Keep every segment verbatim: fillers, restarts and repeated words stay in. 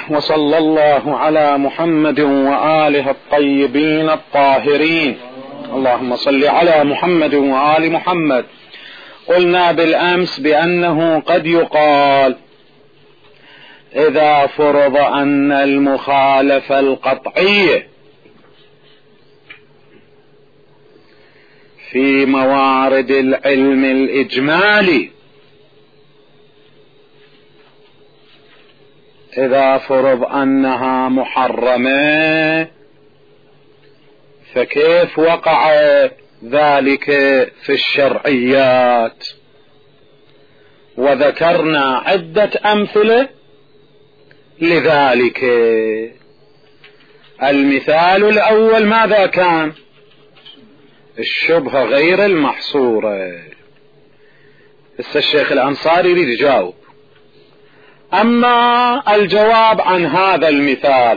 وصلى الله على محمد وآله الطيبين الطاهرين. اللهم صل على محمد وآل محمد. قلنا بالأمس بأنه قد يقال إذا فرض أن المخالفة القطعية في موارد العلم الإجمالي إذا فرض أنها محرمة، فكيف وقع ذلك في الشرعيات؟ وذكرنا عدة أمثلة لذلك. المثال الأول ماذا كان؟ الشبهة غير المحصورة. بس الشيخ الأنصاري يريد يجاوب. أما الجواب عن هذا المثال،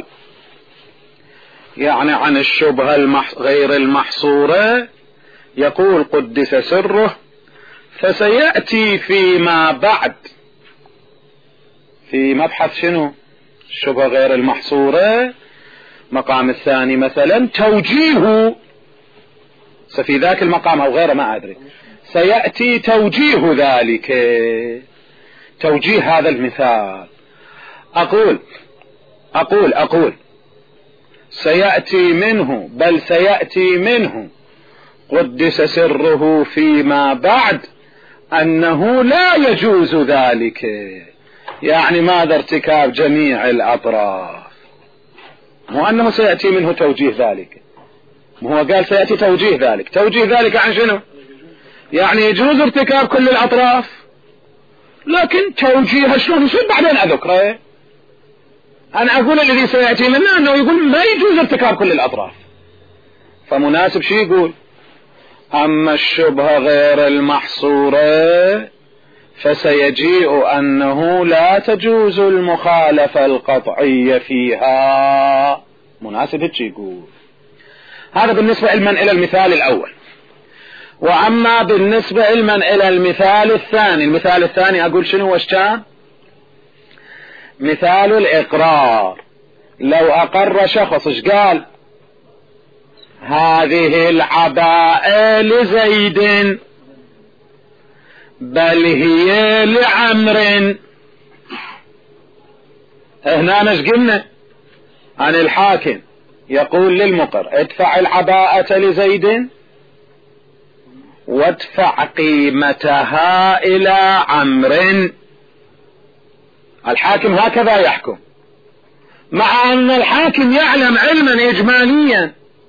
يعني عن الشبهة المح... غير المحصورة، يقول قدس سره: فسيأتي فيما بعد في مبحث شنو؟ الشبهة غير المحصورة. مقام الثاني مثلا توجيه، ففي ذاك المقام أو غيره ما أدري، سيأتي توجيه ذلك، توجيه هذا المثال. أقول أقول أقول سيأتي منه، بل سيأتي منه قدس سره فيما بعد أنه لا يجوز ذلك، يعني ماذا؟ ارتكاب جميع الأطراف. مو أنه سيأتي منه توجيه ذلك، هو قال سيأتي توجيه ذلك. توجيه ذلك عن شنو؟ يعني يجوز ارتكاب كل الأطراف، لكن توجيه شلون يصير بعدين أذكره. أنا أقول الذي سيأتي منه أنه يقول ما يجوز ارتكاب كل الأطراف، فمناسب شي يقول: أما الشبهة غير المحصورة فسيجيء أنه لا تجوز المخالفة القطعية فيها. مناسب هيك يقول. هذا بالنسبة لمن إلى المثال الأول. وأما بالنسبة لمن إلى المثال الثاني، المثال الثاني أقول شنو وش كان؟ مثال الإقرار. لو أقر شخص ايش قال؟ هذه العباءة لزيد بل هي لعمر. هنا ايش قلنا عن الحاكم؟ يقول للمقر: ادفع العباءة لزيد وادفع قيمتها إلى عمر. الحاكم هكذا يحكم، مع أن الحاكم يعلم علما إجماليا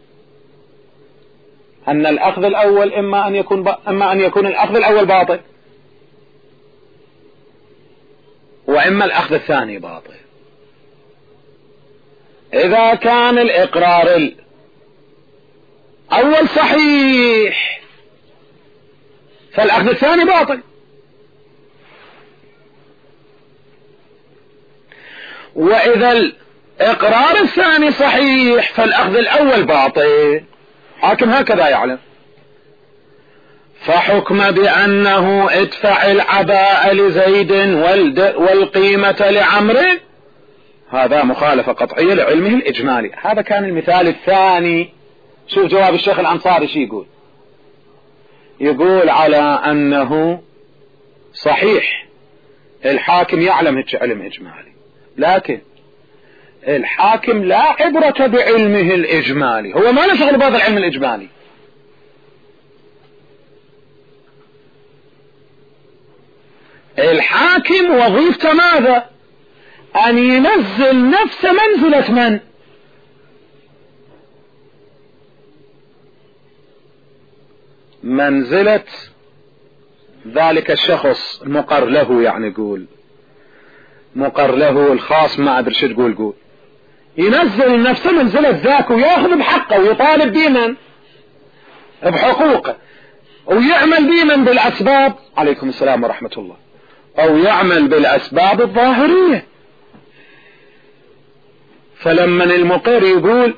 أن الأخذ الأول إما أن يكون ب... إما أن يكون الأخذ الأول باطل، وإما الأخذ الثاني باطل. إذا كان الإقرار الأول صحيح فالأخذ الثاني باطل، وإذا الإقرار الثاني صحيح فالأخذ الأول باطل. حاكم هكذا يعلم، فحكم بأنه ادفع العباء لزيد والقيمة لعمر، هذا مخالفة قطعية لعلمه الإجمالي. هذا كان المثال الثاني. شوف جواب الشيخ الأنصاري شي يقول. يقول على أنه صحيح الحاكم يعلم هيك علم إجمالي، لكن الحاكم لا عبرة بعلمه الإجمالي، هو ما له شغل بهذا العلم الإجمالي. الحاكم وظيفته ماذا؟ أن ينزل نفس منزلة من؟ منزلة ذلك الشخص المقر له، يعني يقول مقر له الخاص، ما أدري شو تقول قول. ينزل نفسه منزلة ذاك ويأخذ بحقه ويطالب بمن؟ بحقوقه، ويعمل بمن؟ بالأسباب. عليكم السلام ورحمة الله. أو يعمل بالأسباب الظاهرية. فلما المقر يقول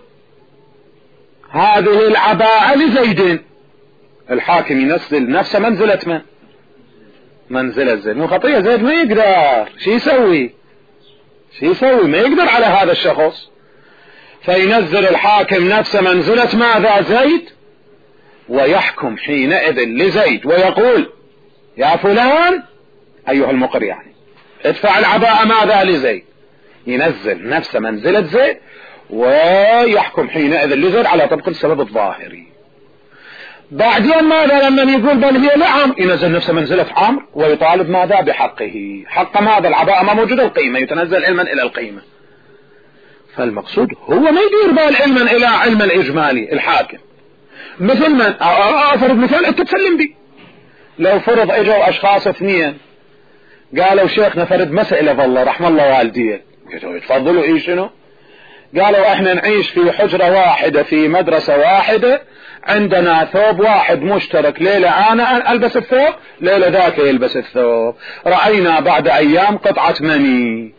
هذه العباءة لزيد، الحاكم ينزل نفسه منزلة من؟ منزلة زيد. مو خطية، زيد ما يقدر شي يسوي؟ شو يسوي؟ ما يقدر على هذا الشخص. فينزل الحاكم نفسه منزلة ماذا؟ زيد، ويحكم حينئذ لزيد ويقول يا فلان أيها المقر يعني ادفع العباءة ماذا؟ لزيد. ينزل نفسه منزلة زيد ويحكم حينئذ لزيد على طبق السبب الظاهري. بعدين ماذا؟ لما يقول بل هي لعم، ينزل نفسه منزلة عمرو ويطالب ماذا؟ بحقه. حق ماذا؟ العباءة ما موجودة، القيمة، يتنزل علما إلى القيمة. فالمقصود هو ما يدير بال علما إلى علم الإجمالي الحاكم. مثل من أفرض مثال أنت تسلم بي، لو فرض اجوا أشخاص اثنين قالوا شيخنا فرد مسألة والله رحم الله والديه، يتفضلوا إيه شنو؟ قالوا احنا نعيش في حجرة واحدة في مدرسة واحدة، عندنا ثوب واحد مشترك، ليلة انا البس الثوب ليلة ذاك يلبس الثوب، رأينا بعد ايام قطعة مني.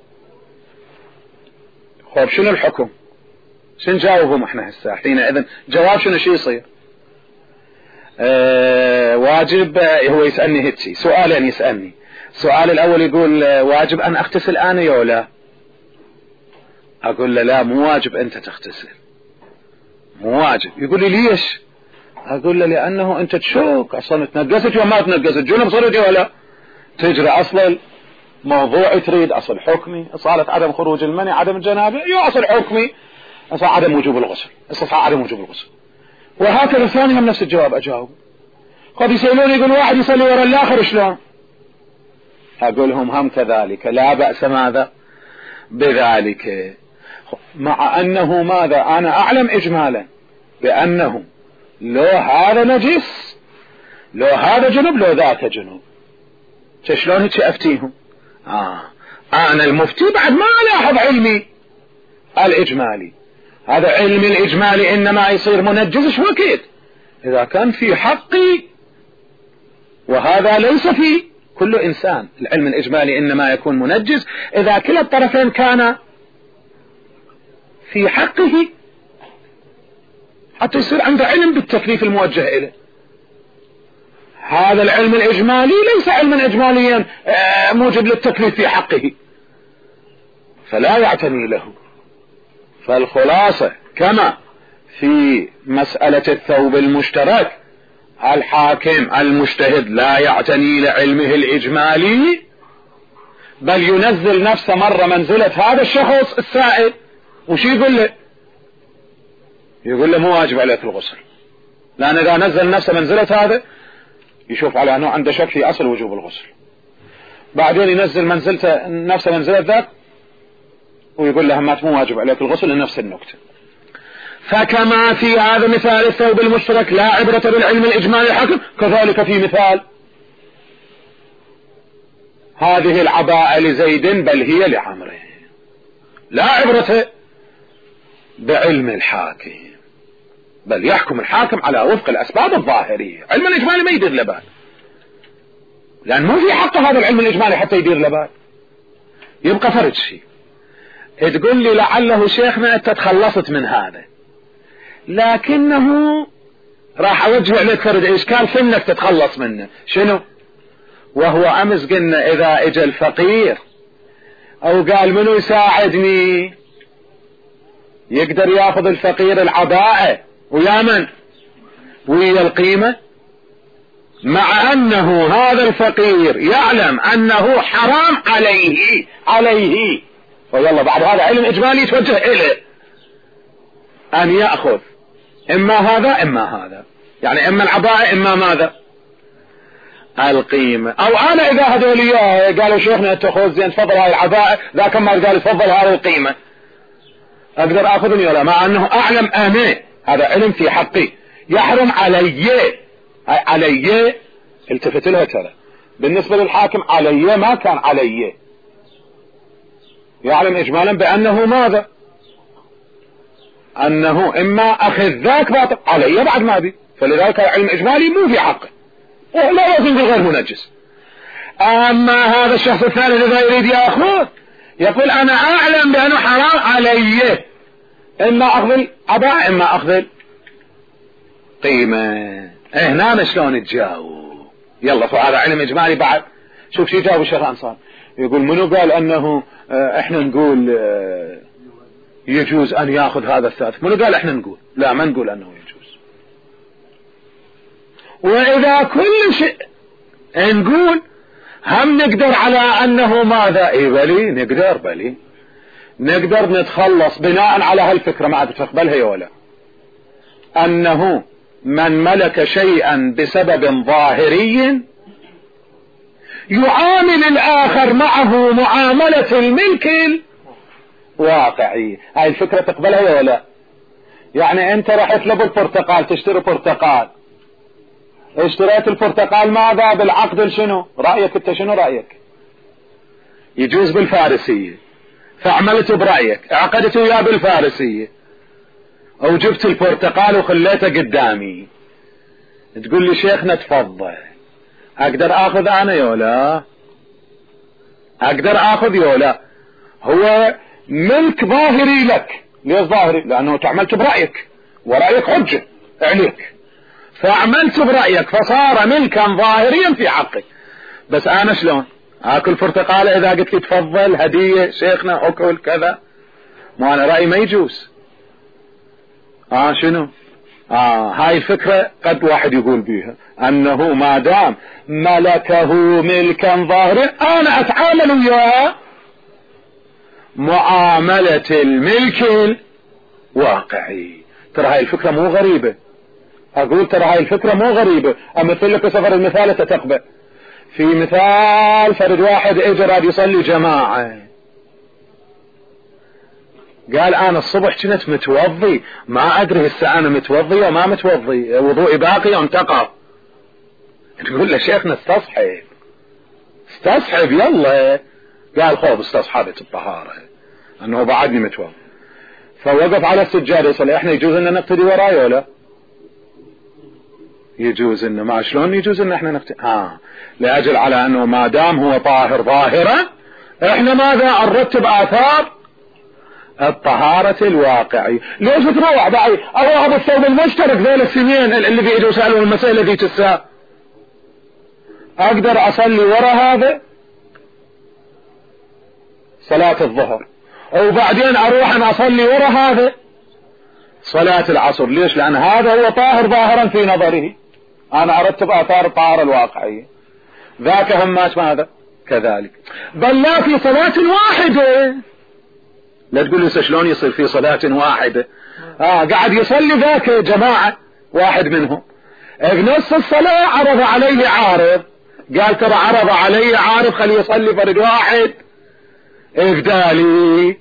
خب شنو الحكم؟ شنو جاوبهم احنا هسه حينئذ؟ جواب شنو شي يصير؟ اه واجب. هو يسألني هيك سؤالين، يسألني السؤال الاول يقول واجب ان اغتسل انا يا لا؟ اقول له لا مو واجب انت تغتسل، مو واجب. يقول لي ليش؟ اقول له لانه انت تشوك اصلا تنقست وما تنقست، جنب صرت ولا تجري اصلا موضوعي تريد اصل حكمي، صارت عدم خروج المني عدم الجنابه، يو اصل حكمي اصل عدم وجوب الغسل، اصل عدم وجوب الغسل. وهكذا الثاني هم نفس الجواب اجاوب. قد يسألوني يقول واحد يصلي ورا الاخر شلون؟ اقول لهم هم كذلك لا بأس ماذا بذلك، مع انه ماذا؟ انا اعلم اجمالا بانه لو هذا نجس لو هذا جنب لو ذاك جنب، شلون هيك افتيهم؟ آه. انا المفتي بعد ما الاحظ علمي الاجمالي، هذا علم الاجمالي انما يصير منجز شو وقت؟ اذا كان في حقي، وهذا ليس في كل انسان. العلم الاجمالي انما يكون منجز اذا كلا الطرفين كان في حقه، حتى يصير عنده علم بالتكليف الموجه إليه. هذا العلم الإجمالي ليس علما إجماليا موجب للتكليف في حقه، فلا يعتني له. فالخلاصة كما في مسألة الثوب المشترك الحاكم المجتهد لا يعتني لعلمه الإجمالي، بل ينزل نفسه مرة منزلة هذا الشخص السائل. وش يقول له؟ يقول له مو واجب عليك الغسل، لأن إذا نزل نفسه منزلة هذا يشوف على أنه عنده شك في أصل وجوب الغسل. بعدين ينزل منزلته نفسه منزلة ذاك ويقول له ما مو واجب عليك الغسل لنفس النكتة. فكما في هذا مثال الثوب المشترك لا عبرة بالعلم الإجمالي الحكم، كذلك في مثال هذه العباءة لزيد بل هي لعمرو لا عبرة بعلم الحاكم، بل يحكم الحاكم على وفق الأسباب الظاهرية. علم الإجمالي ما يدير لبال، لأن ما في حق هذا العلم الإجمالي حتى يدير لبال. يبقى فرج شيء تقول لي لعله شيخنا أنت تخلصت من هذا، لكنه راح أوجه عليك فرد إشكال في أنك تتخلص منه. شنو؟ وهو أمس قلنا إذا إجا الفقير أو قال منو يساعدني، يقدر ياخذ الفقير العباءة ويا من؟ ويا القيمة، مع أنه هذا الفقير يعلم أنه حرام عليه عليه ويلا بعد هذا علم إجمالي يتوجه إليه أن يأخذ إما هذا إما هذا، يعني إما العباءة إما ماذا؟ القيمة. أو أنا إذا هذول إياه قالوا شيخنا تأخذ زين تفضل هاي العباءة، ذاك ما قال تفضل هاي القيمة، أقدر أخذني ولا؟ مع أنه أعلم أنا هذا علم في حقي يحرم علي علي التفت لها ترى بالنسبة للحاكم علي ما كان علي، يعلم إجمالا بأنه ماذا؟ أنه إما أخذ ذاك باطل علي بعد ما بي، فلذلك علم إجمالي مو في حقه ولا يكون غير منجس. أما هذا الشخص الثالث إذا يريد يأخذ يقول أنا أعلم بأنه حرام علي، إما أخذ العباء إما أخذ قيمة. هنا شلون تجاوب؟ يلا فهذا علم إجمالي بعد. شوف شو جاوب الشيخ الأنصار، يقول منو قال انه احنا نقول يجوز ان ياخذ هذا الثالث؟ منو قال احنا نقول؟ لا، ما نقول انه يجوز. واذا كل شيء نقول هم نقدر على انه ماذا؟ اي بلي نقدر، بلي نقدر نتخلص بناء على هالفكرة. ما عاد تقبلها يا ولا؟ انه من ملك شيئا بسبب ظاهري يعامل الاخر معه معاملة الملك الواقعي. هاي الفكرة تقبلها يا ولا؟ يعني انت رحت لابو البرتقال تشتري برتقال، اشتريت البرتقال ماذا؟ بالعقد الشنو؟ رأيك انت شنو رأيك؟ يجوز بالفارسية، فعملت برأيك، عقدت وياه بالفارسية، او جبت البرتقال وخليته قدامي، تقول لي شيخنا تفضل، اقدر اخذ انا يولا؟ اقدر اخذ يولا؟ هو ملك ظاهري لك. ليش ظاهري؟ لانه تعملت برأيك، ورأيك حجة عليك، فعملت برأيك فصار ملكا ظاهريا في حقك. بس انا شلون اكل برتقالة اذا قلت لي تفضل هدية شيخنا اكل كذا؟ ما انا رأيي ما يجوز. اه شنو؟ اه هاي الفكرة قد واحد يقول بيها انه ما دام ملكه ملكا ظاهرا انا اتعامل وياه معاملة الملك الواقعي. ترى هاي الفكرة مو غريبة، اقول ترى هاي الفكرة مو غريبة. امثل لك سفر المثال تتقبل. في مثال فرد واحد اجى راد يصلي جماعة، قال انا الصبح كنت متوضي، ما ادري هسه انا متوضي وما متوضي، وضوئي باقي وانتقض. تقول له شيخنا استصحب استصحب يلا. قال خوب استصحبت الطهارة انه بعدني متوضي. فوقف على السجادة يصلي. احنا يجوز ان نقتدي وراي ولا يجوز؟ انه ما شلون يجوز ان احنا نقتدي؟ ها لاجل على انه ما دام هو طاهر ظاهرا احنا ماذا نرتب اثار الطهارة الواقعي. ليش تروح بعد اروح بالثوب المشترك ذول السنين اللي بيجوا يسألوا المسألة ذي تسا اقدر اصلي ورا هذا صلاة الظهر، وبعدين اروح انا اصلي ورا هذا صلاة العصر؟ ليش؟ لان هذا هو طاهر ظاهرا في نظره، انا ارتب اثار الطهارة الواقعية. ذاك همات ماذا؟ كذلك. بل لا في صلاة واحدة. لا تقول لي شلون يصير في صلاة واحدة؟ اه قاعد يصلي ذاك جماعة واحد منهم بنص الصلاة عرض عليه عارض، قال ترى عرض علي عارض خليه يصلي فرد واحد افدالي.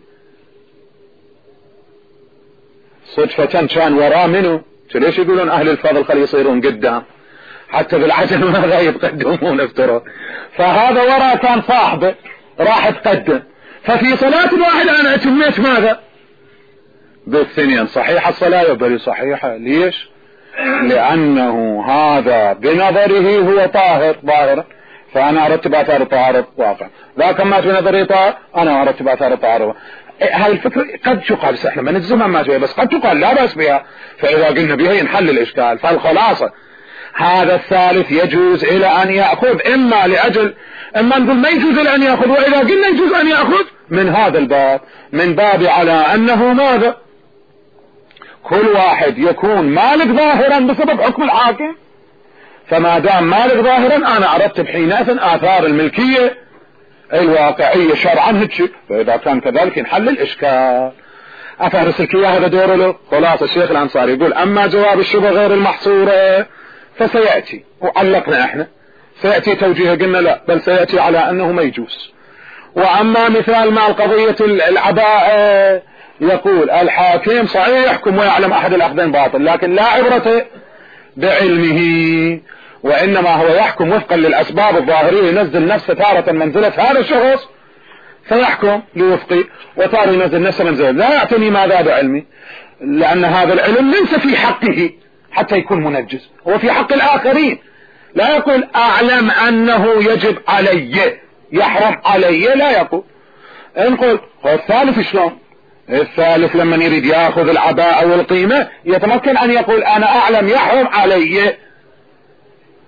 صدفة كان وراه منه. ليش يقولون اهل الفضل خليه يصيرون قدام حتى بالعجل ماذا يتقدمون افتروا؟ فهذا وراه كان صاحبه راح تقدم. ففي صلاة واحدة انا اتميت ماذا؟ بالثنين. صحيحة الصلاة يبالي صحيحة. ليش؟ لانه هذا بنظره هو طاهر ظاهرا، فانا ارتب اثار الطهارة واقع. ذاك ما بنظري طاهر انا ارتب اثار الطهارة. هاي الفكرة قد تقال، بس احنا ما نجزمها ما جاي، بس قد تقال لا بأس بها. فاذا قلنا بها ينحل الاشكال. فالخلاصة هذا الثالث يجوز الى ان يأخذ، اما لاجل اما نقول ما يجوز الى ان يأخذ، واذا قلنا يجوز ان يأخذ من هذا الباب، من باب على انه ماذا؟ كل واحد يكون مالك ظاهرا بسبب حكم الحاكم، فما دام مالك ظاهرا انا ارتب حينئذ اثار الملكية الواقعية شرعا هيك. فاذا كان كذلك ينحل الاشكال. افهرسلك اياه هذا دوره له. خلاص الشيخ الانصاري يقول اما جواب الشبه غير المحصورة فسيأتي، وعلقنا احنا سيأتي توجيه قلنا لا، بل سيأتي على انه ما يجوز. واما مثال مع القضية العباءة يقول الحاكم صحيح يحكم ويعلم احد الاخذين باطل، لكن لا عبرة بعلمه، وانما هو يحكم وفقا للاسباب الظاهرية، ينزل نفسه تارة منزلة هذا الشخص فيحكم لوفقي، وتارة ينزل نفسه منزلة. لا يعتني ماذا بعلمي، لان هذا العلم ليس في حقه حتى يكون منجز، هو في حق الاخرين. لا يقول اعلم انه يجب علي يحرم علي، لا يقول. نقول هو الثالث شلون؟ الثالث لما يريد ياخذ العباءة والقيمة يتمكن ان يقول انا اعلم يحرم علي،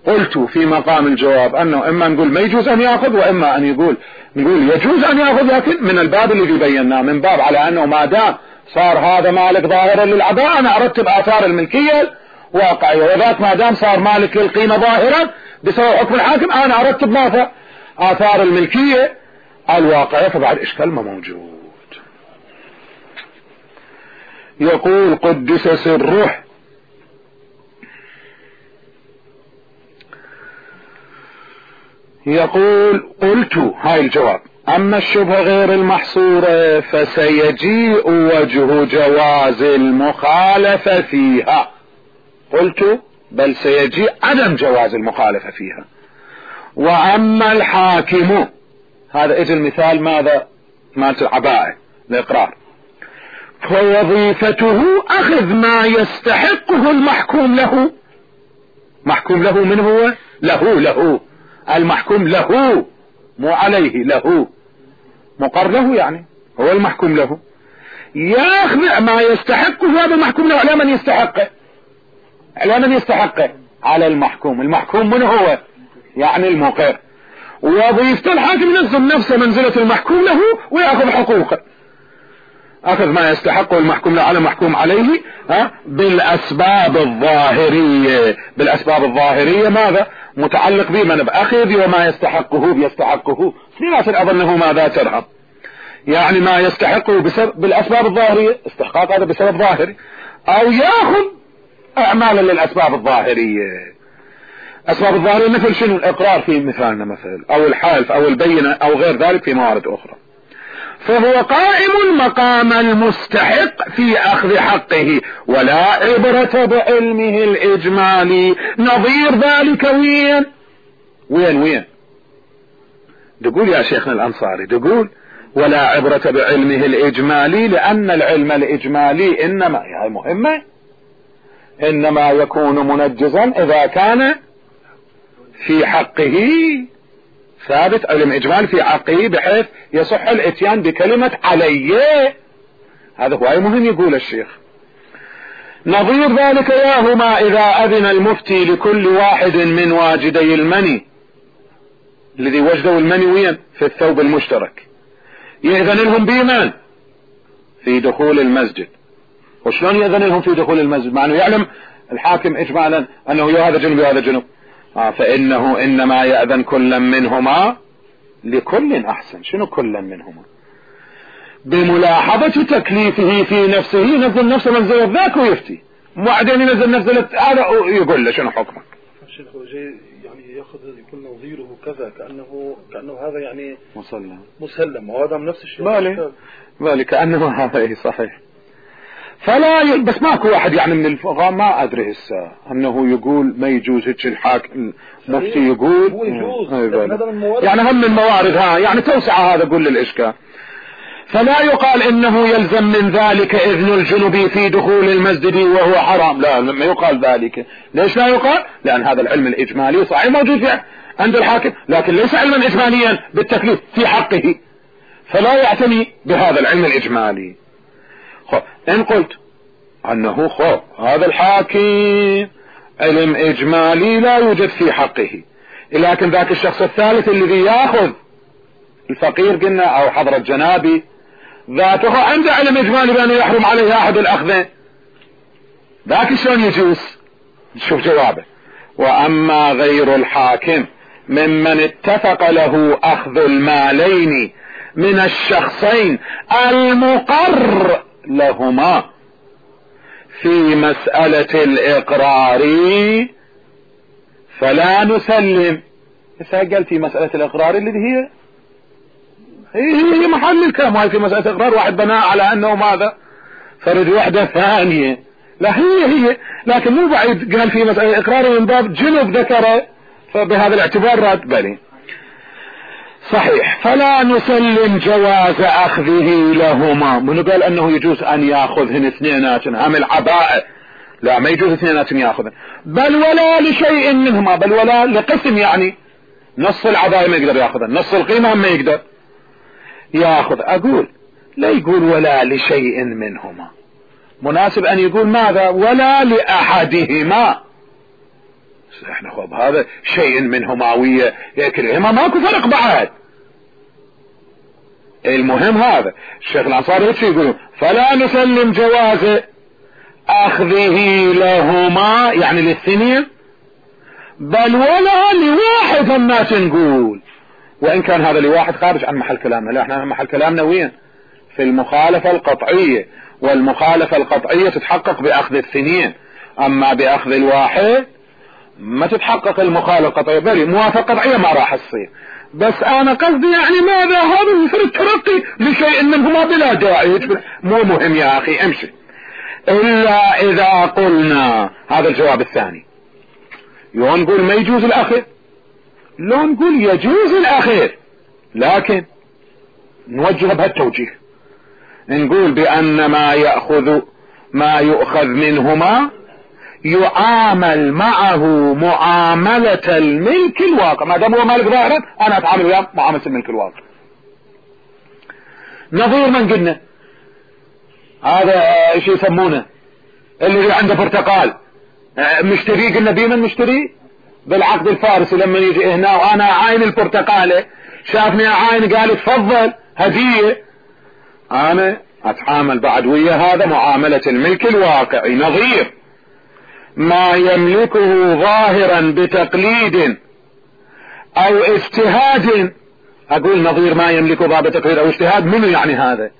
قلت في مقام الجواب أنه إما نقول ما يجوز أن يأخذ، وإما أن يقول نقول يجوز أن يأخذ، لكن من الباب الذي بيناه، من باب على أنه ما دام صار هذا مالك ظاهرا للعباءة أنا أرتب آثار الملكية واقعية، وذاك ما دام صار مالك للقيمة ظاهرا بسبب حكم الحاكم أنا أرتب ماذا؟ آثار الملكية الواقعية. فبعد إشكال ما موجود. يقول قدس سره، يقول قلت هاي الجواب: أما الشبهة غير المحصورة فسيجيء وجه جواز المخالفة فيها. قلت بل سيجيء عدم جواز المخالفة فيها. وأما الحاكم، هذا اجل مثال ماذا؟ مالت العباءة الإقرار، فوظيفته أخذ ما يستحقه المحكوم له. محكوم له من هو؟ له له المحكوم له، مو عليه، له مقر له، يعني هو المحكوم له، ياخذ ما يستحقه هذا المحكوم له. على من يستحقه؟ على من يستحقه؟ على المحكوم. المحكوم من هو؟ يعني المقر. ووظيفة الحاكم ينزل نفسه منزلة المحكوم له ويأخذ حقوقه، أخذ ما يستحقه المحكوم له على المحكوم عليه، ها بالأسباب الظاهرية. بالأسباب الظاهرية ماذا؟ متعلق به من بأخذ وما يستحقه بيستحقه. سنين أظنه ماذا ترهب، يعني ما يستحقه بسبب بالأسباب الظاهرية، استحقاق هذا بسبب ظاهري، أو يأخذ أعمالا للأسباب الظاهرية. أسباب الظاهرية مثل شنو؟ الإقرار في مثالنا مثل، أو الحلف أو البينة أو غير ذلك في موارد أخرى. فهو قائم مقام المستحق في أخذ حقه، ولا عبرة بعلمه الإجمالي. نظير ذلك وين وين وين تقول يا شيخنا الأنصاري؟ تقول ولا عبرة بعلمه الإجمالي، لأن العلم الإجمالي إنما هي مهمة إنما يكون منجزا إذا كان في حقه ثابت. علم إجمال في حقه بحيث يصح الاتيان بكلمة عليه. هذا هو مهم يقول الشيخ. نظير ذلك ياهما إذا أذن المفتي لكل واحد من واجدي المني، الذي وجدوا المني وين؟ في الثوب المشترك، يأذن لهم بإيمان في دخول المسجد. وشلون يأذن لهم في دخول المسجد؟ مع أنه يعلم الحاكم إجمالا أنه هذا جنب وهذا جنب. آه فإنه إنما يأذن كل منهما لكل أحسن. شنو كل منهما؟ بملاحظة تكليفه في نفسه، ينزل نفسه منزلة ذاك ويفتي، وبعدين ينزل نفسه هذا يقول له شنو حكمك. الشيخ يعني يأخذ يكون نظيره كذا، كأنه كأنه هذا يعني مسلم مسلم، وهذا من نفس الشيء. بالي بالي كأنه هذا صحيح. فلا ي... بس ماكو واحد يعني من الفقهاء ما ادري هسه انه يقول ما يجوز هيك الحاكم مفتي يقول هو يجوز يعني هم من موارد ها يعني توسعة هذا قول للإشكال. فلا يقال انه يلزم من ذلك اذن الجنب في دخول المسجد وهو حرام، لا لما يقال ذلك. ليش لا يقال؟ لان هذا العلم الاجمالي صحيح موجود عند الحاكم، لكن ليس علما اجماليا بالتكليف في حقه، فلا يعتني بهذا العلم الاجمالي. ان قلت انه خو هذا الحاكم علم اجمالي لا يوجد في حقه، لكن ذاك الشخص الثالث الذي ياخذ الفقير قلنا او حضرة جنابي ذاته عنده علم اجمالي بانه يحرم عليه احد الاخذ، ذاك شلون يجوز؟ شوف جوابه: واما غير الحاكم ممن اتفق له اخذ المالين من الشخصين المقر لهما في مسألة الإقرار فلا نسلم. بس قال في مسألة الإقرار اللي هي هي محل الكلام، هاي في مسألة الإقرار واحد بناء على أنه ماذا فرد وحدة ثانية، لا هي هي لكن مو بعيد قال في مسألة الإقرار من باب جنب ذكره، فبهذا الاعتبار راد بلي صحيح. فلا نسلم جواز أخذه لهما. من قال أنه يجوز أن يأخذهن اثنيناتن هم العباء؟ لا ما يجوز اثنيناتن يأخذن، بل ولا لشيء منهما، بل ولا لقسم، يعني نص العباء ما يقدر يأخذن، نص القيمة ما يقدر يأخذ. أقول لا يقول ولا لشيء منهما، مناسب أن يقول ماذا؟ ولا لأحدهما. احنا خب هذا شيء من هماوية يكرهما ماكو فرق بعد. المهم هذا الشيخ الأنصاري وش يقولون؟ فلا نسلم جواز أخذه لهما يعني للثنين بل ولا لواحد الناس نقول، وإن كان هذا لواحد خارج عن محل كلامنا. لا احنا محل كلامنا وين؟ في المخالفة القطعية، والمخالفة القطعية تتحقق بأخذ الثنين، أما بأخذ الواحد ما تتحقق المخالفة القطعية. بل موافقة قطعية ما راح تصير. بس أنا قصدي يعني ماذا هذا يصير الترقي لشيء منهما بلا داعي. مو مهم يا أخي امشي. إلا إذا قلنا هذا الجواب الثاني، لو نقول ما يجوز الأخذ، لو نقول يجوز الأخذ، لكن نوجه بهالتوجيه، نقول بأن ما يأخذ ما يؤخذ منهما يعامل معه معاملة الملك الواقع. ما دام هو مالك ظاهرا أنا أتعامل وياه معاملة الملك الواقع. نظير من قلنا هذا ايش يسمونه اللي عنده برتقال مشتري، قلنا بمن مشتري؟ بالعقد الفارسي. لما يجي هنا وانا عاين البرتقالة شافني عاين قال تفضل هدية، انا اتعامل بعد ويا هذا معاملة الملك الواقعي. نظير ما يملكه ظاهرا بتقليد او اجتهاد. اقول نظير ما يملكه ظاهرا بتقليد او اجتهاد، منو يعني هذا؟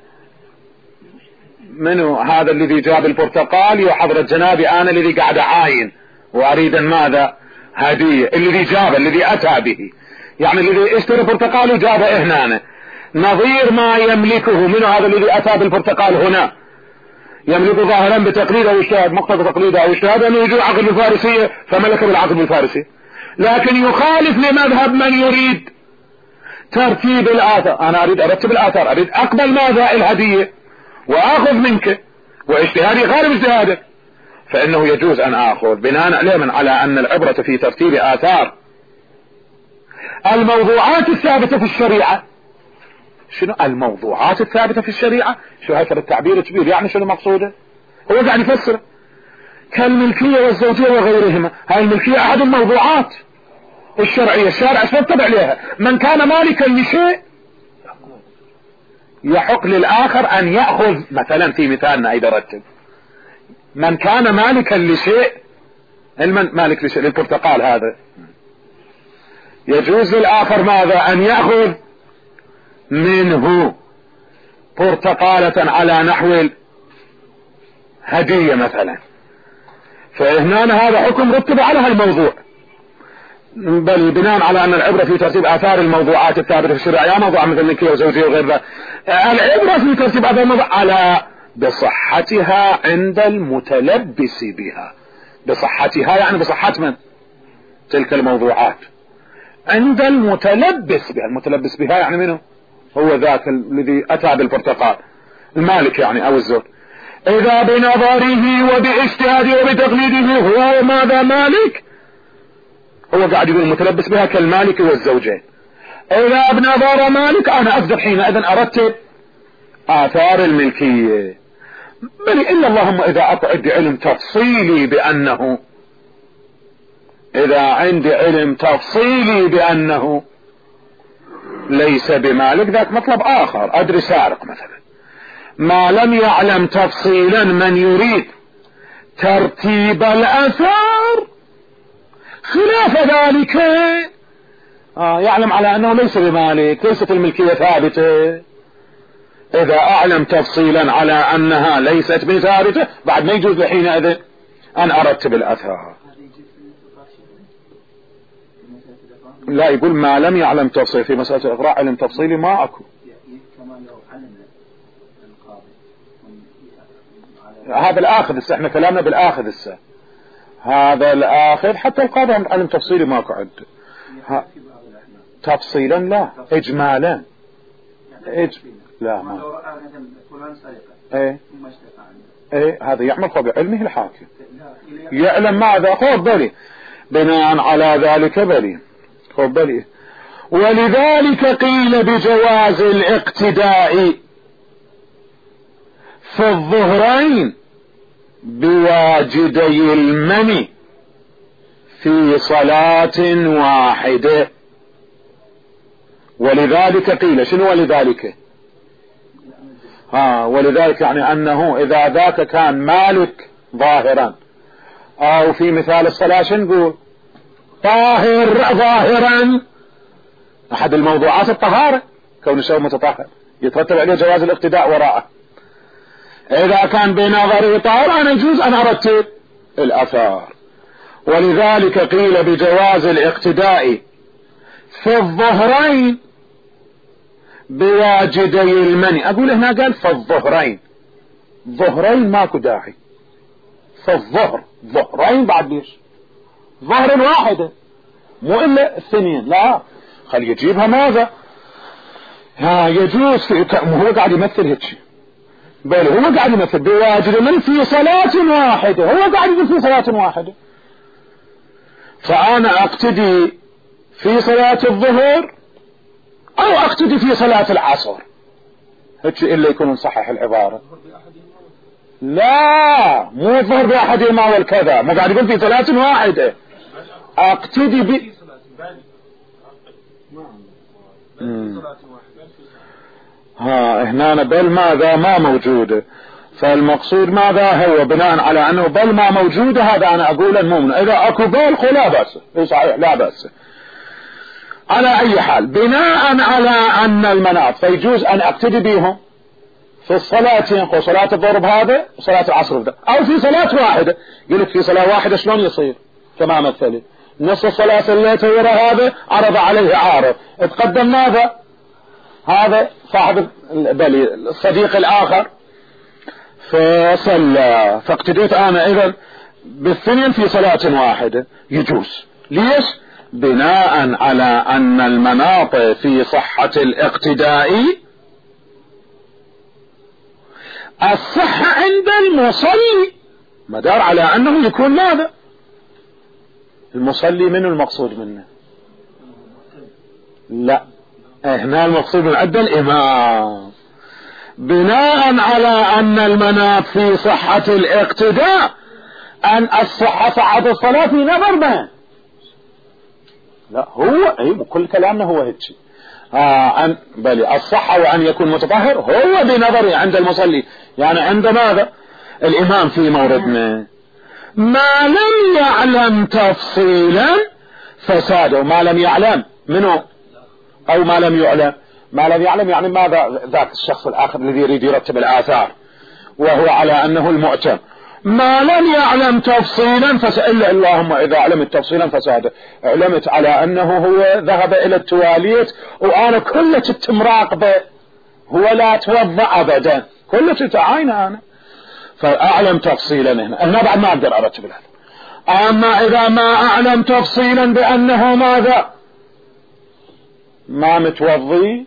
منو هذا الذي جاب البرتقال يا حضرة جنابي؟ انا الذي قاعد اعاين واريد ماذا؟ هدية. الذي جاب الذي اتى به يعني الذي اشترى برتقال وجابه هنا أنا. نظير ما يملكه، منو هذا الذي اتى بالبرتقال هنا؟ يملك ظاهرا بتقليد او اجتهاد، مقتضى تقليد او اجتهاد انه يجوز عقد الفارسية فملك بالعقد الفارسي، لكن يخالف لمذهب من يريد ترتيب الاثار. انا اريد ارتب الاثار، اريد اقبل ماذا؟ الهدية واخذ منك، واجتهادي غير اجتهادك، فانه يجوز ان اخذ بناء علما على ان العبرة في ترتيب اثار الموضوعات الثابتة في الشريعة. شنو الموضوعات الثابتة في الشريعة؟ شو هكذا التعبير كبير، يعني شنو مقصوده؟ هو قاعد يفسر كالملكية والزوجية وغيرهما. هاي الملكية احد الموضوعات الشرعية، الشارع سيتبع عليها. من كان مالكا لشيء يحق للآخر أن يأخذ، مثلا في مثالنا إذا رتب من كان مالكا لشيء، المن مالك لشيء للبرتقال هذا، يجوز للآخر ماذا؟ أن يأخذ منه برتقالة على نحو هدية مثلا. فهنا هذا حكم رتب على هالموضوع، بل بناء على أن العبرة في ترتيب آثار الموضوعات الثابتة في الشريعة، يا موضوع مثل الملكية وزوجية وغير ذلك، العبرة في ترتيب آثار الموضوع على بصحتها عند المتلبس بها. بصحتها يعني بصحة من؟ تلك الموضوعات عند المتلبس بها. المتلبس بها يعني منه؟ هو ذاك الذي أتى بالبرتقال، المالك يعني أو الزوج. إذا بنظره وباجتهاده وبتقليده هو ماذا؟ مالك. هو قاعد يقول المتلبس بها كالمالك والزوجين. إذا بنظر مالك أنا أقدر حينئذ أرتب آثار الملكية. بل إلا اللهم إذا عندي علم تفصيلي بأنه إذا عندي علم تفصيلي بأنه ليس بمالك، ذاك مطلب آخر. أدري سارق مثلا، ما لم يعلم تفصيلا من يريد ترتيب الآثار خلاف ذلك آه يعلم على أنه ليس بمالك، ليست الملكية ثابتة. إذا أعلم تفصيلا على أنها ليست بثابتة بعد ما يجوز حينئذ أن أرتب الأثار. لا، يقول ما لم يعلم تفصيل. في مسألة الإقراء علم تفصيلي ما أكو. هذا الآخذ السا، احنا كلامنا بالآخذ السا، هذا الآخذ حتى القاضي علم تفصيلي ما أكو عد. تفصيلا لا، إجمالا. إج... لا ما ايه ايه هذا يعمل خب علمه الحاكم، يعلم ماذا خب بلي بناء على ذلك بلي خب بلي. ولذلك قيل بجواز الاقتداء في الظهرين بواجدي المني في صلاة واحدة. ولذلك قيل شنو ولذلك ها ولذلك يعني أنه إذا ذاك كان مالك ظاهرا، أو في مثال الصلاة شنقول طاهر ظاهرا، أحد الموضوعات الطهارة، كون الشيء متطهر يترتب عليه جواز الاقتداء وراءه. إذا كان بنظري طاهر أنا يجوز أن أرتب الأثار. ولذلك قيل بجواز الاقتداء في الظهرين بواجدي المني. أقول هنا قال في الظهرين، ظهرين ماكو داعي، في الظهر ظهرين بعد ليش ظهر واحدة مو إلا الثنين، لا خل يجيبها ماذا ها يجوز في هو قاعد يمثل هيك، بل هو قاعد يمثل بواجد من في صلاة واحدة، هو قاعد يقول في صلاة واحدة، فأنا أقتدي في صلاة الظهر أو أقتدي في صلاة العصر، هيك إلا يكون صحيح العبارة. لا مو الظهر بأحدهما والكذا، مو قاعد يقول في صلاة واحدة أقتدي ب ها هنا بل ماذا ما موجودة، فالمقصود ماذا هو بناء على أنه بل ما موجودة، هذا أنا أقول المؤمن إذا أكو بل لا بأس، صحيح لا بأس. على أي حال بناء على أن المناط فيجوز أن أقتدي بهم في الصلاة، صلاة الظهر بهذا وصلاة العصر بهذا، أو في صلاة واحدة. يقولك في صلاة واحدة شلون يصير كما مثلي نصف الصلاة صليته ورا هذا عرض عليه عارض، اتقدم ماذا هذا صاحب بلي الصديق الآخر فصلى، فاقتديت أنا إذن بالثنين في صلاة واحدة يجوز. ليش؟ بناء على أن المناط في صحة الاقتداء الصحة عند المصلي، مدار على أنه يكون ماذا المصلي من المقصود منه، لا هنا المقصود من عند الإمام، بناء على أن المناط في صحة الاقتداء أن الصحة صحة الصلاة في نظر ما لا هو اي كل كلامنا هو هيك آه أن بل الصحة وأن يكون متطهر هو بنظري عند المصلي، يعني عند ماذا الإمام في موردنا ما لم يعلم تفصيلا فساده، ما لم يعلم منه أو ما لم يعلم، ما لم يعلم يعني ماذا ذاك الشخص الآخر الذي يريد يرتب الآثار وهو على أنه المؤتم، ما لم يعلم تفصيلا فسأل اللهم إذا علمت تفصيلا فساده، علمت على أنه هو ذهب إلى التواليت وأنا كل كنت مراقبه هو لا توضأ أبدا كل كنت عاينه أنا، فأعلم تفصيلا هنا أنا بعد ما أقدر أرتب هذا. أما إذا ما أعلم تفصيلا بأنه ماذا ما متوضي،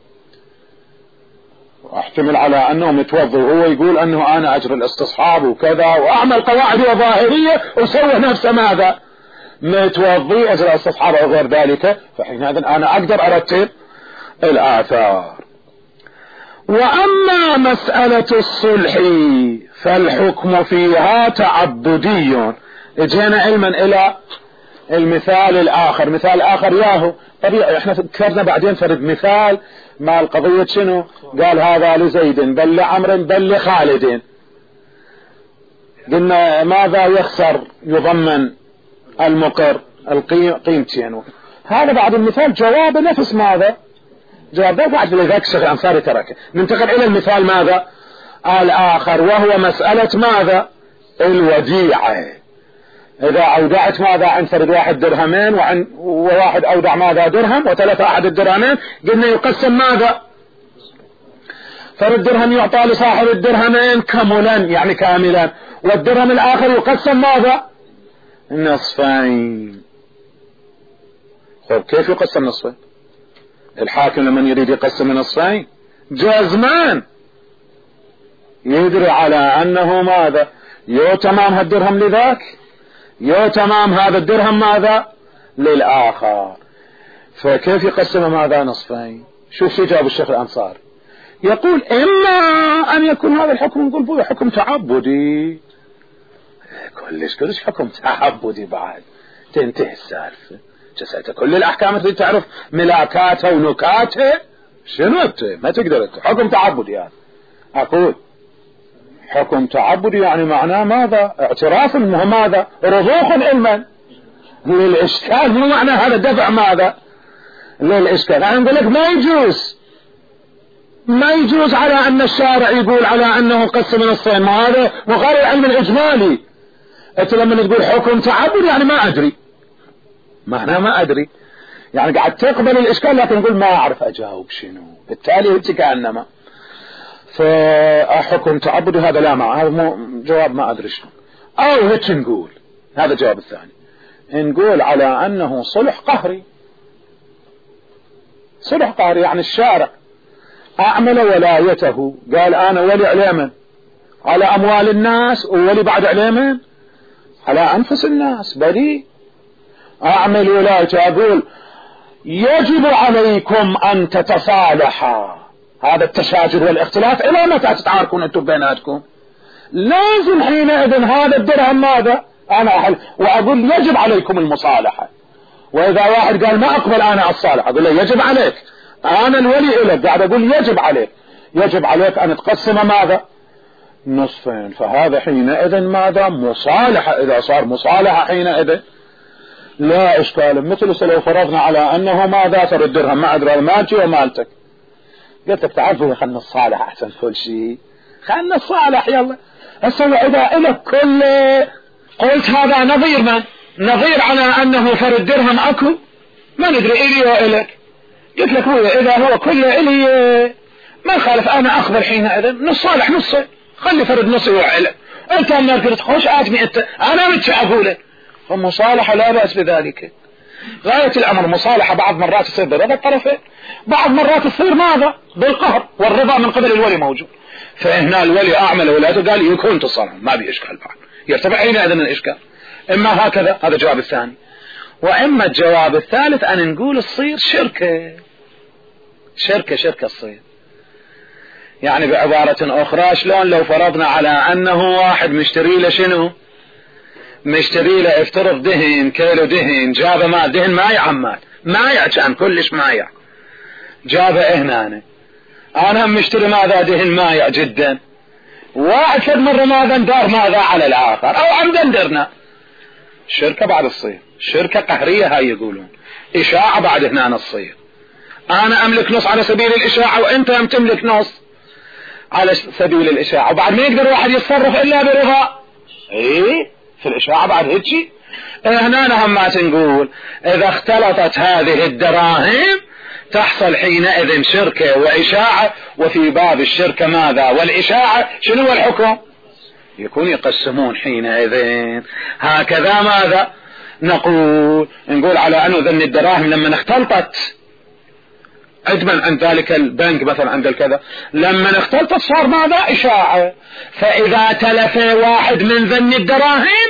واحتمل على أنه متوضي وهو يقول أنه أنا أجري الاستصحاب وكذا وأعمل قواعد ظاهرية وسوى نفسه ماذا متوضي أجري الاستصحاب أو غير ذلك، فحينئذ أنا أقدر أرتب الآثار. وأما مسألة الصلح فالحكم فيها تعبدي. اجينا علما إلى المثال الآخر، مثال آخر ياهو طبيعي احنا فكرنا بعدين فرد مثال ما القضية شنو، قال هذا لزيد بل لعمر بل لخالد، قلنا ماذا يخسر يضمن المقر القيمتين، هذا بعد المثال جواب نفس ماذا جواب ده بعد لذلك الشيخ الأنصاري تركه. ننتقل إلى المثال ماذا الآخر وهو مسألة ماذا الوديعة. إذا أودعت ماذا عن فرد واحد درهمين وعن وواحد أودع ماذا درهم وثلاثة أحد الدرهمين، قلنا يقسم ماذا فرد درهم يعطى لصاحب الدرهمين كملا يعني كاملا، والدرهم الآخر يقسم ماذا نصفين. خب كيف يقسم نصفين؟ الحاكم لمن يريد يقسم نصفين جازمان يدري على أنه ماذا يو تمام هالدرهم لذاك يو تمام هذا الدرهم ماذا للآخر، فكيف يقسم ماذا نصفين؟ شوف شو جاب الشيخ الأنصار، يقول إما أن يكون هذا الحكم نقول بوي حكم تعبدي، كلش كلش حكم تعبدي بعد تنتهي السالفة. جسيت كل الأحكام تريد تعرف ملاكاته ونكاته شنو انت ما تقدر انت حكم تعبدي يعني. أقول حكم تعبدي يعني معناه ماذا؟ اعتراف مو ماذا؟ رضوخ علما للإشكال، مو معنى هذا دفع ماذا للإشكال. أنا أقول لك ما يجوز ما يجوز على أن الشارع يقول على أنه قسم نصين، ما هذا مخالف العلم الإجمالي. أنت لما تقول حكم تعبد يعني ما أدري، معناه ما أدري يعني قاعد تقبل الإشكال لكن نقول ما أعرف أجاوب شنو، بالتالي أنت كأنما فحكم تعبد هذا لا مع هذا مو جواب ما أدري شنو. أو هيك نقول هذا الجواب الثاني، نقول على أنه صلح قهري. صلح قهري يعني الشارع أعمل ولايته، قال أنا ولي عليمن على أموال الناس وولي بعد عليمن على أنفس الناس بريء. أعمل ولايته أقول يجب عليكم أن تتصالحا، هذا التشاجر والاختلاف إلى متى تتعاركون أنتم بيناتكم؟ لازم حينئذ هذا الدرهم ماذا أنا أحل وأقول يجب عليكم المصالحة. وإذا واحد قال ما أقبل أنا الصالح أقول له يجب عليك، أنا الولي إلك قاعد أقول يجب عليك يجب عليك أن تقسم ماذا نصفين. فهذا حينئذ ماذا مصالحة. إذا صار مصالحة حينئذ لا إشكال. مثل لو فرضنا على أنه ماذا ترى الدرهم ما أدري مالتي ومالتك، قلت لك تعرفوا خلنا الصالح أحسن كل شيء، خلنا الصالح يلا. هسه إذا إلك كل قلت هذا نظير من نظير على أنه فرد الدرهم أكو ما ندري إلي وإلك، قلت لك هو إذا هو كله إلي ما خالف أنا أقبل حينئذ نصالح نصه، خلي فرد نصي وعلك. أنت أما قلت خوش آدمي أنت أنا متى أقوله فمصالحة لا بأس بذلك. غاية الأمر مصالحة بعض مرات تصير برضا الطرفين، بعض مرات تصير ماذا بالقهر والرضا من قبل الولي موجود. فهنا الولي أعمل ولاده قال يكون تصالح ما بي إشكال بعد يرتفع حينئذ من الإشكال. إما هكذا هذا الجواب الثاني، وإما الجواب الثالث أن نقول الصير شركة شركة شركة الصير. يعني بعبارة أخرى شلون لو فرضنا على أنه واحد مشتري له شنو مشتري له افترض دهن كيلو دهن جابه ما دهن مايع عمال مايع كان كلش مايع جابه هنا أنا أنا مشتري ماذا دهن مايع جدا واحد ثلاث مرة ماذا ندار ماذا على الآخر أو عمدا درنا شركة بعد الصير شركة قهرية هاي يقولون إشاعة بعد هنا الصير. أنا أملك نص على سبيل الإشاعة وأنت أم تملك نص على سبيل الإشاعة وبعد ما يقدر واحد يتصرف إلا برضا إيه في الإشاعة بعد هيك. هنا نهم ما تنقول إذا اختلطت هذه الدراهم تحصل حينئذ شركة وإشاعة. وفي باب الشركة ماذا والإشاعة شنو هو الحكم يكون يقسمون حينئذ. هكذا ماذا نقول نقول على أنه ذن الدراهم لما اختلطت عدما عن ذلك البنك مثلا عند الكذا لما اختلطت صار ماذا إشاعة. فإذا تلف واحد من ذن الدراهم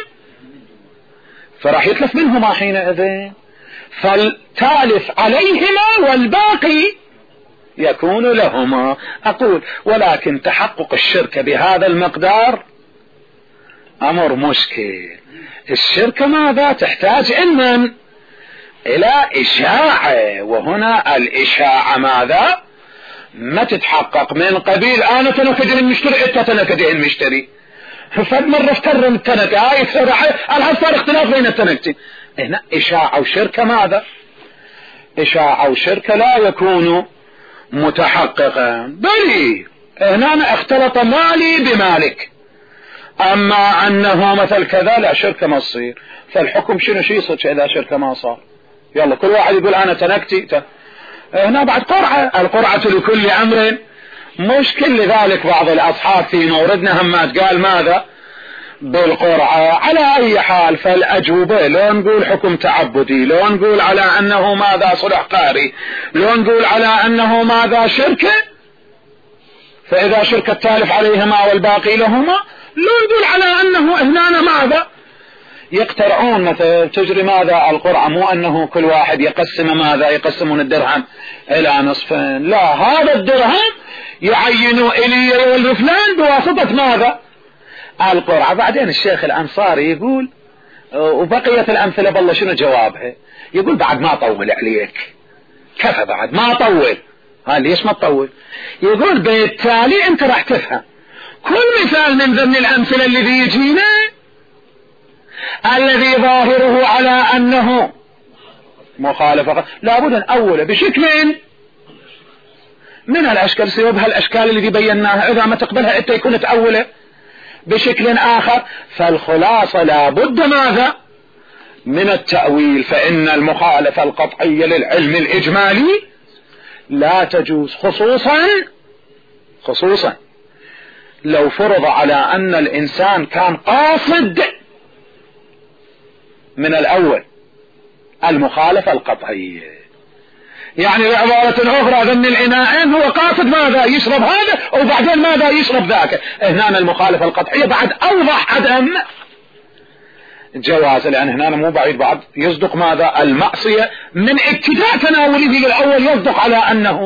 فراح يتلف منهما حينئذ فالتالف عليهما والباقي يكون لهما. أقول ولكن تحقق الشركة بهذا المقدار أمر مشكل. الشركة ماذا تحتاج علما إلى إشاعة وهنا الإشاعة ماذا ما تتحقق من قبيل أنا تنكدين المشتري أنت تنكدين المشتري فد مرة افترم التنك هاي الآن صار اختلاف بين التنكتين. هنا إشاعة وشركة ماذا إشاعة وشركة لا يكون متحققا بل هنا اختلط مالي بمالك أما أنه مثل كذا لا شركة ما تصير. فالحكم شنو شي يصير إذا شركة ما صار يلا كل واحد يقول أنا تنكتي هنا بعد قرعة القرعة لكل أمر مشكل. لذلك بعض الأصحاب في موردنا همات قال ماذا بالقرعة. على أي حال فالأجوبة لو نقول حكم تعبدي لو نقول على أنه ماذا صلح قاري لو نقول على أنه ماذا شركة فإذا شركة تالف عليهما والباقي لهما لو نقول على أنه هنا ماذا يقترعون مثل تجري ماذا القرعة مو أنه كل واحد يقسم ماذا يقسمون الدرهم إلى نصفين لا هذا الدرهم يعينوا إلي والفلان بواسطة ماذا القرعة. بعدين الشيخ الأنصاري يقول وبقية الأمثلة بالله شنو جوابها؟ يقول بعد ما طول عليك، كفى بعد ما طول. ها ليش ما تطول؟ يقول بالتالي انت راح تفهم كل مثال من ضمن الأمثلة الذي يجينا الذي ظاهره على أنه مخالفة لابد أن أوله بشكل من الأشكال سيوب هالأشكال اللي بيناها، إذا ما تقبلها أنت يكون تأوله بشكل آخر. فالخلاصة لابد ماذا؟ من التأويل، فإن المخالفة القطعية للعلم الإجمالي لا تجوز، خصوصا خصوصا لو فرض على أن الإنسان كان قاصد من الأول المخالفة القطعية، يعني بعبارة أخرى ذن الإناءين هو قاصد ماذا؟ يشرب هذا وبعدين ماذا؟ يشرب ذاك. هنا المخالفة القطعية بعد أوضح عدم جواز، لأن هنا مو بعيد بعد يصدق ماذا؟ المعصية من ابتداء تناوله الأول يصدق على أنه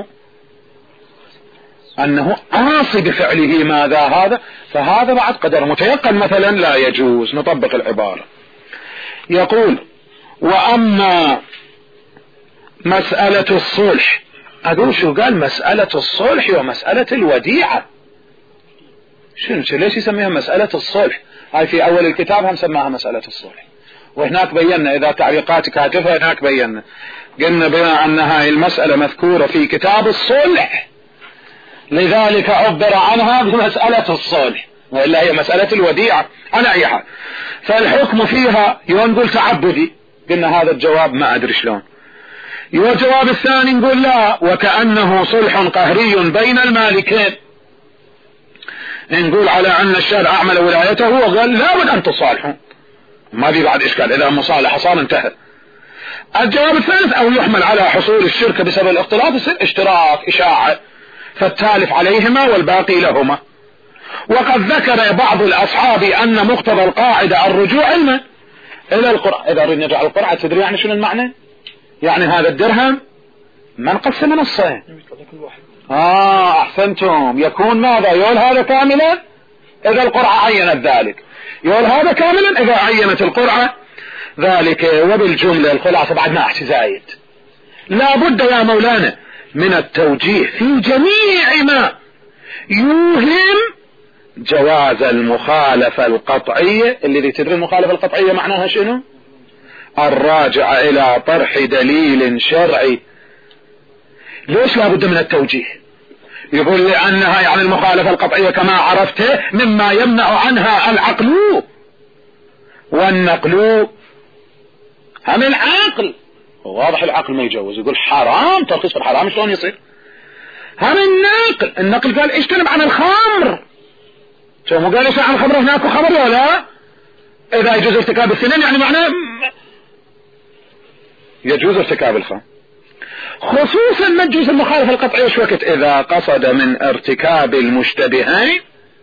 أنه عاصي بفعله ماذا هذا، فهذا بعد قدر متيقن مثلا لا يجوز. نطبق العبارة. يقول وأما مسألة الصلح، أقول شو قال؟ مسألة الصلح ومسألة الوديعة. شنو ليش يسميها مسألة الصلح؟ هاي في أول الكتاب هم سماها مسألة الصلح، وهناك بينا إذا تعليقات كاتبها هناك بينا قلنا بما أن هاي المسألة مذكورة في كتاب الصلح لذلك عبر عنها بمسألة الصلح، وإلا هي مسألة الوديعة على أي حال. فالحكم فيها ينقل تعبدي، قلنا هذا الجواب ما أدري شلون. والجواب الثاني نقول لا، وكأنه صلح قهري بين المالكين، نقول على أن الشارع أعمل ولايته وقال لا بد أن تصالحوا، ما في بعد إشكال، إذا مصالحة صار انتهى. الجواب الثالث أو يحمل على حصول الشركة بسبب الاختلاط يصير اشتراك إشاعة، فالتالف عليهما والباقي لهما. وقد ذكر بعض الأصحاب أن مقتضى القاعدة الرجوع علما إلى القرعة. إذا أريد نرجع القرعة تدري يعني شنو المعنى؟ يعني هذا الدرهم ما نقسم نصين. آه أحسنتم، يكون ماذا؟ يقول هذا كاملا إذا القرعة عينت ذلك، يقول هذا كاملا إذا عينت القرعة ذلك. وبالجملة الخلاصة بعد ما أحكي زايد، لا بد يا مولانا من التوجيه في جميع ما يوهم جواز المخالفة القطعية. اللي تدري المخالفة القطعية معناها شنو؟ الراجع إلى طرح دليل شرعي. ليش لا بد من التوجيه؟ يقول لأنها يعني المخالفة القطعية كما عرفت مما يمنع عنها العقل والنقل. هم العقل واضح العقل ما يجوز، يقول حرام، ترخيص في الحرام شلون يصير؟ هم النقل، النقل قال اجتنب عن الخمر، شو مو قال ايش عن الخمر هناك وخمر ولا؟ إذا يجوز ارتكاب السنين يعني معناه يجوز ارتكاب الخمر، خصوصا ما تجوز المخالفة القطعية شو وقت؟ إذا قصد من ارتكاب المشتبهين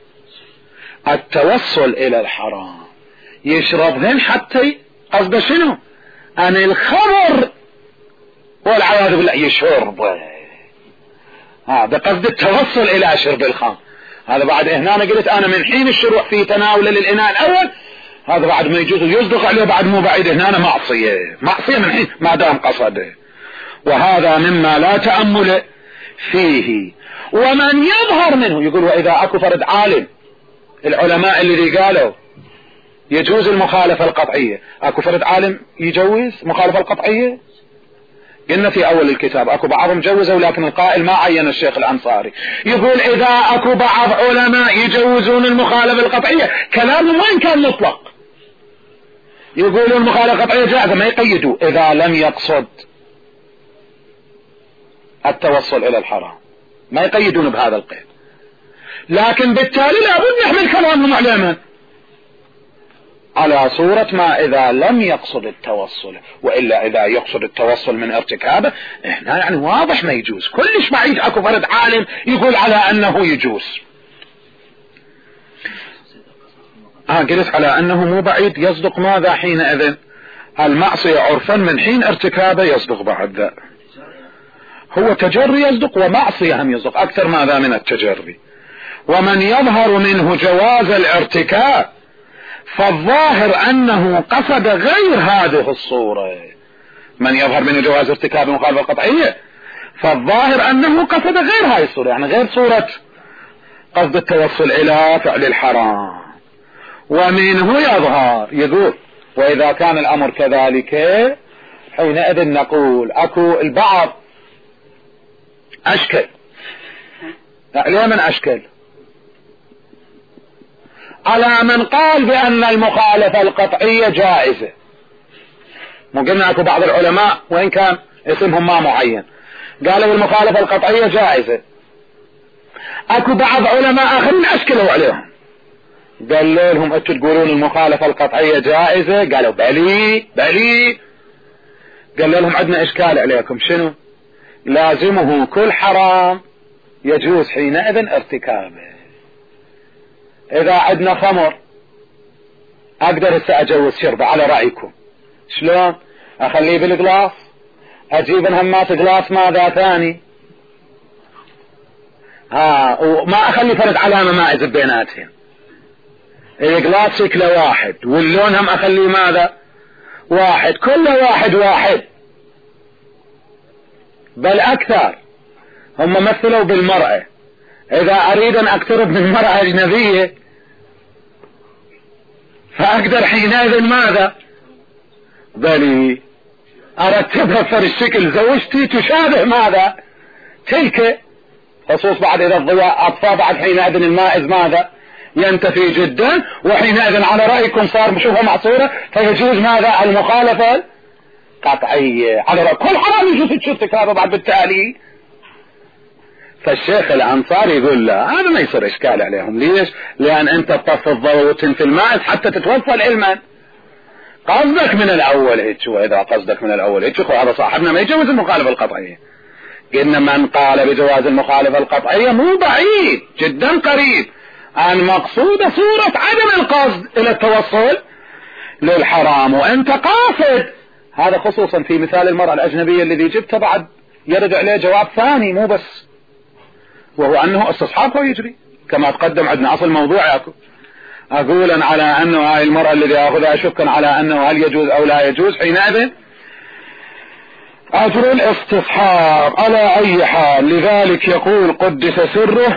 التوصل إلى الحرام، يشربهن حتى قصد شنو؟ أن الخمر والعياذ بالله يشرب، هذا قصد التوصل إلى شرب الخمر. هذا بعد هنا أنا قلت أنا من حين الشروع في تناول للإناء الأول، هذا بعد ما يجوز يصدق عليه بعد مو بعيد هنا أنا معصية معصية من حين ما دام قصده، وهذا مما لا تأمل فيه. ومن يظهر منه يقول وإذا أكو فرد عالم، العلماء الذي قالوا يجوز المخالفة القطعية، أكو فرد عالم يجوز مخالفة القطعية؟ قلنا في أول الكتاب أكو بعضهم جوزوا لكن القائل ما عين الشيخ الأنصاري. يقول إذا أكو بعض علماء يجوزون المخالفة القطعية كلامهم وين كان مطلق، يقولون المخالفة القطعية جائزة، ما يقيدوا إذا لم يقصد التوصل إلى الحرام، ما يقيدون بهذا القيد، لكن بالتالي لابد نحمل كلامهم علما على صورة ما إذا لم يقصد التوصل، وإلا إذا يقصد التوصل من ارتكابه هنا يعني واضح ما يجوز. كلش بعيد أكو فرد عالم يقول على أنه يجوز. آه قلت على أنه مو بعيد يصدق ماذا حينئذ؟ المعصية عرفا من حين ارتكابه يصدق بعد ذا، هو تجري يصدق ومعصية هم يصدق أكثر ماذا من التجري. ومن يظهر منه جواز الارتكاب فالظاهر أنه قصد غير هذه الصورة. من يظهر من جواز ارتكاب المخالفة القطعية، فالظاهر أنه قصد غير هذه الصورة، يعني غير صورة قصد التوصل إلى فعل الحرام. ومنه يظهر، يقول وإذا كان الأمر كذلك حينئذ نقول أكو البعض أشكل. ليه من أشكل؟ على من قال بأن المخالفة القطعية جائزة. مو قلنا أكو بعض العلماء وإن كان اسمهم ما معين قالوا المخالفة القطعية جائزة. أكو بعض علماء آخرين أشكلوا عليهم، قالوا لهم أنتوا تقولون المخالفة القطعية جائزة؟ قالوا بلي بلي. قالوا لهم عندنا إشكال عليكم، شنو؟ لازمه كل حرام يجوز حينئذ ارتكابه. إذا عندنا خمر أقدر هسه أجوز شربه على رأيكم، شلون؟ أخليه بالقلاص، أجيب همات قلاص ماذا ثاني، ها وما أخلي فرق علامة مائزة بيناتهم، القلاص شكله واحد واللون هم أخليه ماذا واحد، كله واحد واحد بل أكثر. هم مثلوا بالمرأة، إذا أريد أن أقترب من مرأة أجنبية فأقدر حينئذ ماذا بلي أرتبها في الشكل، زوجتي تشابه ماذا تلك، خصوص بعد إذا الضياء أطفى بعد حينئذ المائز ماذا ينتفي جدا، وحينئذ على رأيكم صار بشوفها معصورة فيجوز ماذا المخالفة قطعية على رأي كل حرام يجوز ارتكابه بعد بالتالي. فالشيخ الأنصاري يقول لا هذا ما يصير إشكال عليهم. ليش؟ لأن أنت تطفي الضوء وتنفي المائز حتى تتوصل علما. قصدك من الأول هيك، وإذا قصدك من الأول هيك هذا صاحبنا ما يجوز المخالفة القطعية. إن من قال بجواز المخالفة القطعية مو بعيد جدا قريب عن مقصود صورة عدم القصد إلى التوصل للحرام، وأنت قاصد. هذا خصوصا في مثال المرأة الأجنبية الذي جبته بعد يرد عليه جواب ثاني مو بس، وهو أنه استصحابه يجري كما تقدم عندنا أصل موضوع ياكو. أقولا على أنه هاي المرأة الذي أخذها شكا على أنه هل يجوز أو لا يجوز، حينئذ أجر الاستصحاب على أي حال. لذلك يقول قدس سره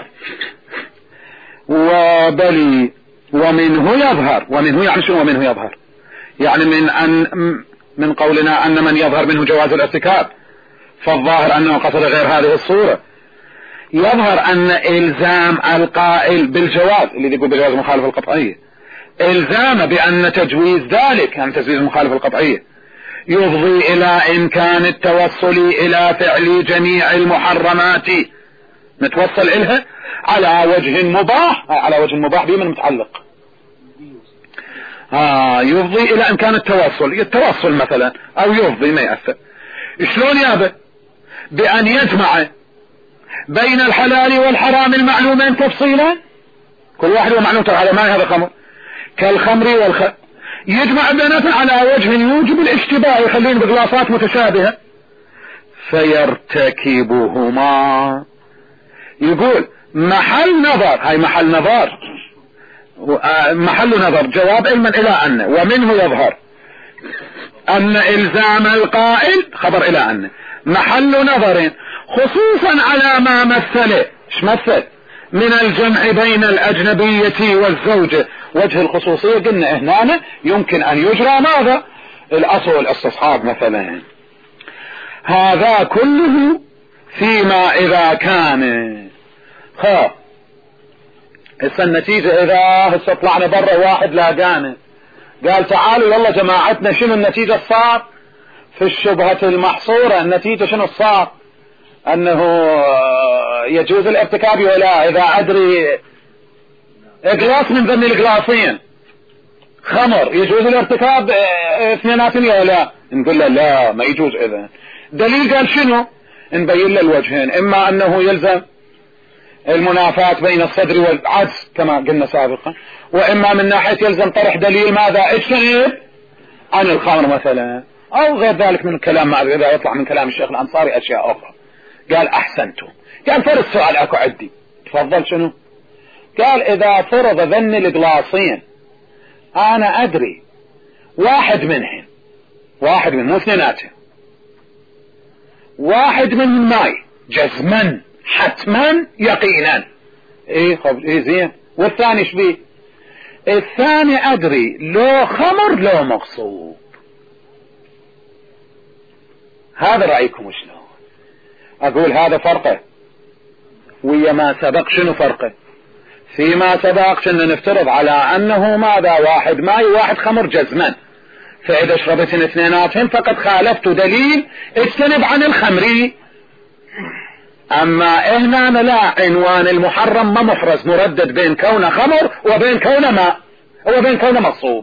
وبلي ومنه يظهر. ومنه يعني شنو ومنه يظهر؟ يعني من أن من قولنا أن من يظهر منه جواز الارتكاب، فالظاهر أنه قصد غير هذه الصورة. يظهر أن إلزام القائل بالجواز اللي يقول بالجواز المخالفة القطعية، إلزام بأن تجويز ذلك يعني تجويز المخالفة القطعية يفضي إلى إمكان التوصل إلى فعل جميع المحرمات نتوصل إلها على وجه مباح، على وجه مباح بمن متعلق آه يفضي إلى إمكان التوصل، التوصل مثلا أو يفضي ما يأثر. شلون يابا؟ بأن يجمع بين الحلال والحرام المعلومين تفصيلا، كل واحد هو معلوم على ما هذا خمر كالخمر والخمر، يجمع بيناتهم على وجه يوجب الاشتباه، يخلين بغلاصات متشابهة فيرتكبهما. يقول محل نظر، هاي محل نظر محل نظر جواب علما إلى أن ومنه يظهر أن إلزام القائل خبر إلى أن محل نظر خصوصا على ما مثله. ايش مثل؟ من الجمع بين الأجنبية والزوجة، وجه الخصوصية قلنا هنا يمكن أن يجرى ماذا الأصل والاستصحاب مثلا. هذا كله فيما إذا كان خا هسه النتيجة إذا هسه طلعنا برا واحد لاقانا قال تعالوا يلا جماعتنا شنو النتيجة صار في الشبهة المحصورة؟ النتيجة شنو صار؟ أنه يجوز الارتكاب ولا إذا أدري إقلاص من ضمن الإقلاصين خمر يجوز الارتكاب اثنيناتين ولا؟ نقول له لا ما يجوز. إذن دليل قال شنو؟ نبين له الوجهين، إما أنه يلزم المنافاة بين الصدر والعجز كما قلنا سابقا، وإما من ناحية يلزم طرح دليل ماذا اجتنب عن الخمر مثلا أو غير ذلك من الكلام، مع إذا يطلع من كلام الشيخ الأنصاري أشياء أخرى. قال أحسنتم. قال فرض السؤال أكو عدي، تفضل شنو؟ قال إذا فرض ذن الإقلاصين انا ادري واحد منهن، واحد من مو اثنيناتهم، واحد من ماي جزما حتما يقينا. ايه خب ايه زين. والثاني شبيه؟ الثاني ادري لو خمر لو مغصوب. هذا رأيكم شلون؟ اقول هذا فرقه ويا ما سبق. شنو فرقه؟ فيما سبق كنا نفترض على انه ماذا؟ واحد ماي وواحد خمر جزما، فاذا شربتن اثنيناتهم فقد خالفت دليل اجتنب عن الخمر. اما هنا لا، عنوان المحرم ما محرز مردد بين كون خمر وبين كون ماء وبين كون مغصوب.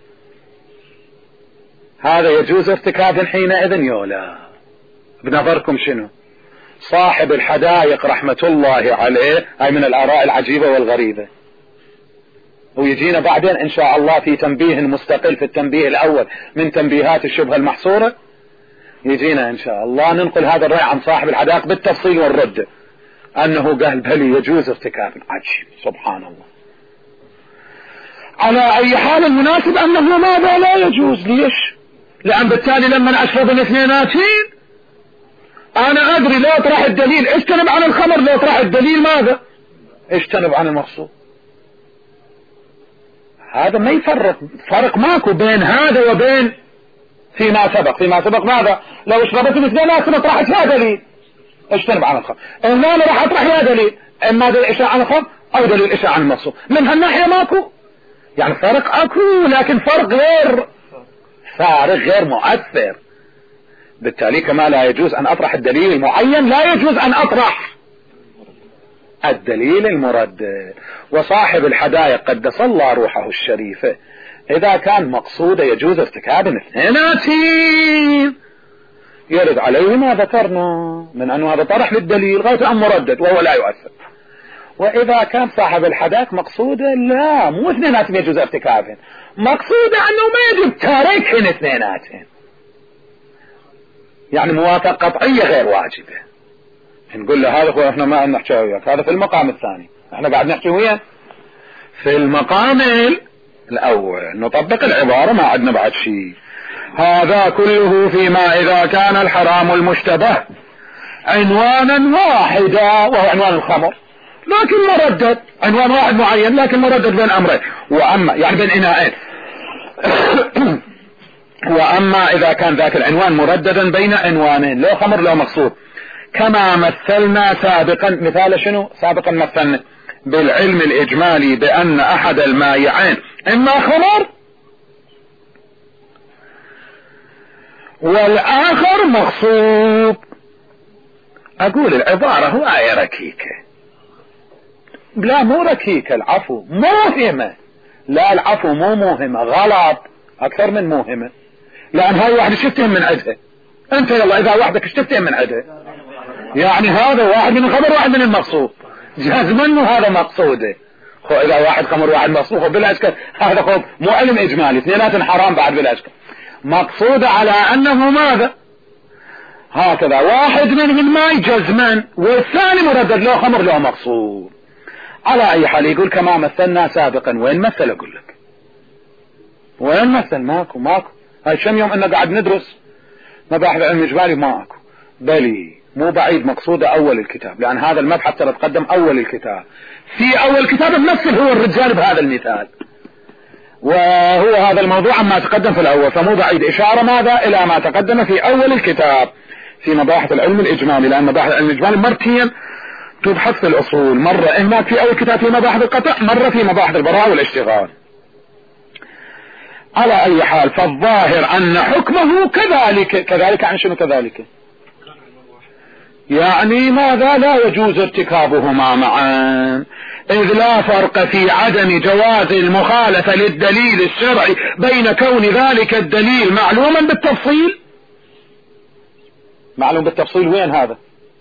هذا يجوز ارتكاب حينئذ يولا؟ بنظركم شنو؟ صاحب الحدائق رحمة الله عليه هاي من الآراء العجيبة والغريبة، ويجينا بعدين إن شاء الله في تنبيه مستقل في التنبيه الأول من تنبيهات الشبهة المحصورة، يجينا إن شاء الله ننقل هذا الرأي عن صاحب الحدائق بالتفصيل والرد، أنه قال بل يجوز ارتكاب. عجيب سبحان الله. على أي حال المناسب أنه ماذا لا يجوز. ليش؟ لأن بالتالي لما أشرب الاثنيناتين انا ادري لا اطرح الدليل اجتنب عن الخمر، لا اطرح الدليل ماذا؟ اجتنب عن المغصوب. هذا ما يفرق، فرق ماكو بين هذا وبين فيما سبق. فيما سبق ماذا؟ لو اشربت الاثنين اطرحت يا دليل اجتنب عن الخمر، هنا انا راح اطرح يا دليل اما دليل اشاع عن الخمر او دليل اشاع عن المغصوب. من هالناحية ماكو، يعني فرق اكو لكن فرق غير فارق غير مؤثر. بالتالي كما لا يجوز ان اطرح الدليل المعين لا يجوز ان اطرح الدليل المردد. وصاحب الحدائق قدس الله روحه الشريفة اذا كان مقصوده يجوز ارتكاب الاثنيناتين يرد عليه ما ذكرنا من انه هذا طرح للدليل غاية ان مردد وهو لا يؤثر. واذا كان صاحب الحدائق مقصوده لا مو اثنيناتين يجوز ارتكابهن، مقصوده انه ما يجب تاركهن اثنيناتين، يعني موافقة قطعية غير واجبة. نقول له هذا هو احنا ما نحكي وياك، هذا في المقام الثاني، احنا قاعد نحكي وياه في المقام الاول نطبق العبارة ما عندنا بعد شيء. هذا كله فيما اذا كان الحرام المشتبه عنوانا واحدا وهو عنوان الخمر، لكن مردد عنوان واحد معين لكن مردد بين امرين، واما يعني بين اناءين واما اذا كان ذاك العنوان مرددا بين عنوانين لو خمر لو مقصود، كما مثلنا سابقا. مثال شنو سابقا؟ مثلنا بالعلم الاجمالي بان احد المائعين اما خمر والاخر مغصوب. اقول العبارة هو آية ركيكة، لا مو ركيكة، العفو موهمة. لا العفو مو موهمة، غلط اكثر من موهمة، لان هاي واحد شفتهم من عدها. انت يلا اذا وحدك شفتهم من عدها، يعني هذا واحد من الخمر واحد من المقصود جازما وهذا مقصوده. خو اذا واحد خمر واحد مقصود خو بلا اشكال هذا خو مو علم اجمالي، اثنينات حرام بعد بلا اشكال، مقصوده على انه ماذا؟ هكذا واحد منهم ماي جزما والثاني مردد لو خمر لو مقصود. على اي حال يقول كما مثلنا سابقا. وين مثل؟ اقول لك وين مثل؟ ماكو ماكو. هاي كم يوم انه قاعد ندرس مباحث العلم الاجمالي ماكو. بلي مو بعيد مقصوده اول الكتاب، لان هذا المبحث ترى تقدم اول الكتاب، في اول الكتاب بنفسه هو الرجال بهذا المثال، وهو هذا الموضوع عما تقدم في الاول، فمو بعيد اشاره ماذا الى ما تقدم في اول الكتاب في مباحث العلم الاجمالي، لان مباحث العلم الاجمالي مرتين تبحث في الاصول، مرة اما في اول كتاب في مباحث القطع، مرة في مباحث البراءة والاشتغال. على اي حال فالظاهر ان حكمه كذلك. كذلك عن شنو كذلك؟ يعني ماذا؟ لا يجوز ارتكابهما معا، اذ لا فرق في عدم جواز المخالفة للدليل الشرعي بين كون ذلك الدليل معلوما بالتفصيل. معلوم بالتفصيل وين هذا؟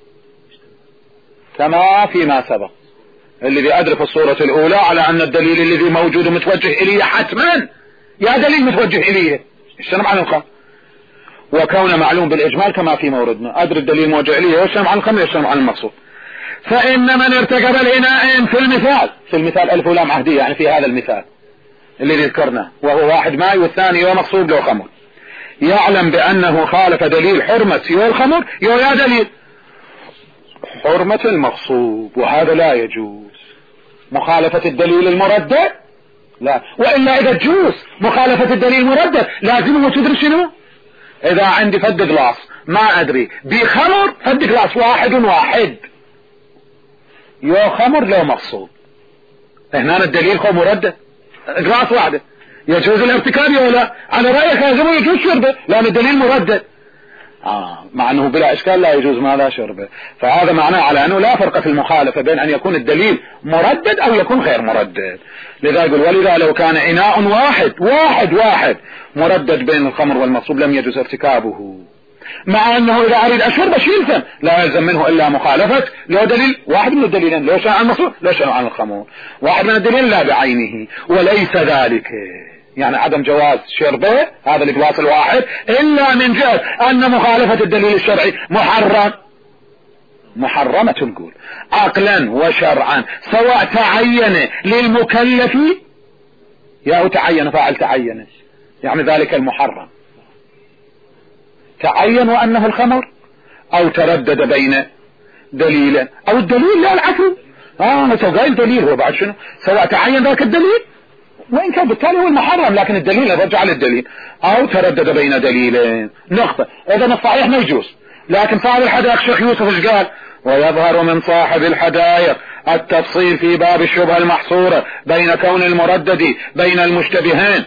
كما فيما سبق، الذي أدرك الصورة الأولى على أن الدليل الذي موجود متوجه إليه حتما، يا دليل متوجه إليه الشنم عن الخمر، وكون معلوم بالإجمال كما في موردنا أدرك الدليل موجه إليه والشنم عن الخمر والشنم عن المقصود. فإن من ارتكب الإناءين في المثال، في المثال ألف ولام عهدية يعني في هذا المثال، اللي ذكرناه، وهو واحد ماي والثاني يو مغصوب له خمر، يعلم بأنه خالف دليل حرمة يو الخمر يو يا دليل حرمة المغصوب، وهذا لا يجوز. مخالفة الدليل المردد لا، وإلا إذا تجوز مخالفة الدليل المردد لازم هو تدري شنو. إذا عندي فد جلاس ما أدري بخمر، فد جلاس واحد واحد يو خمر لو مغصوب، هنا الدليل هو مردد، جلاس واحدة يجوز الارتكاب ولا؟ على رأيك لازم يجوز شربه لأن الدليل مردد. آه مع أنه بلا إشكال لا يجوز ما لا شربه. فهذا معناه على أنه لا فرق في المخالفة بين أن يكون الدليل مردد أو يكون غير مردد. لذا يقول ولذا لو كان إناء واحد واحد واحد مردد بين الخمر والمغصوب لم يجوز ارتكابه، مع أنه إذا أريد أشرب يلزم لا يلزم منه إلا مخالفة لو دليل واحد من الدليلين، لو شاء عن المغصوب لو شاء عن الخمر، واحد من الدليل لا بعينه. وليس ذلك يعني عدم جواز شربه هذا الجلاس الواحد إلا من جهة أن مخالفة الدليل الشرعي محرم، محرمة نقول عقلا وشرعا، سواء تعين للمكلف يا تعين فاعل تعين، يعني ذلك المحرم تعين وأنه الخمر، أو تردد بين دليل أو الدليل لا العفو آه سوى دليل هو بعد شنو، سواء تعين ذاك الدليل وإن كان بالتالي هو المحرم لكن الدليل يرجع للدليل، أو تردد بين دليلين نقطة. إذا الصحيح ما يجوز، لكن صاحب الحدائق شيخ يوسف ايش قال؟ ويظهر من صاحب الحدائق التفصيل في باب الشبهة المحصورة بين كون المردد بين المشتبهين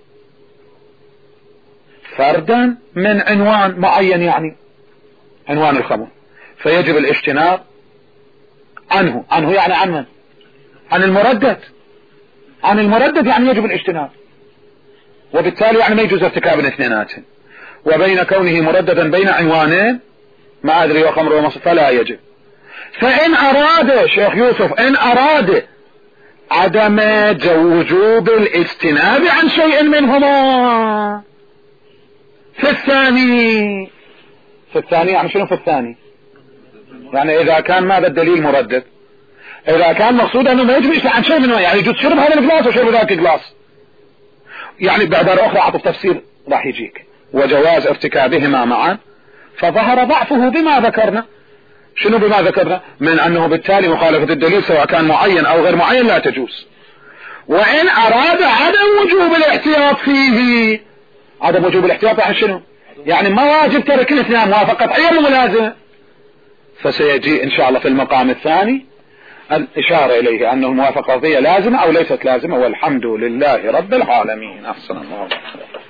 فردا من عنوان معين، يعني عنوان الخمر، فيجب الاجتناب عنه. عنه يعني عن من؟ عن المردد، عن المردد يعني يجب الاجتناب، وبالتالي يعني ما يجوز ارتكاب الاثنينات. وبين كونه مرددا بين عنوانين ما أدري وخمر ومصر فلا يجب. فإن أراد شيخ يوسف إن أراد عدم وجوب الاجتناب عن شيء منهما في الثاني، في الثاني يعني شنو في الثاني؟ يعني إذا كان ماذا الدليل مردد، إذا كان مقصود أنه ما يجب عن شيء منه، يعني يجوز شرب هذا الجلاس وشرب ذاك الجلاس، يعني بعبارة أخرى عطف تفسير راح يجيك وجواز ارتكابهما معا، فظهر ضعفه بما ذكرنا. شنو بما ذكرنا؟ من أنه بالتالي مخالفة الدليل سواء كان معين أو غير معين لا تجوز. وإن أراد عدم وجوب الاحتياط فيه، عدم وجوب الاحتياط يعني شنو؟ يعني ما واجب ترك الاثنين، موافقة أي ملازمة، فسيجي إن شاء الله في المقام الثاني الإشارة إليه أنه الموافقة فيه لازمة أو ليست لازمة، والحمد لله رب العالمين. أحسن الله.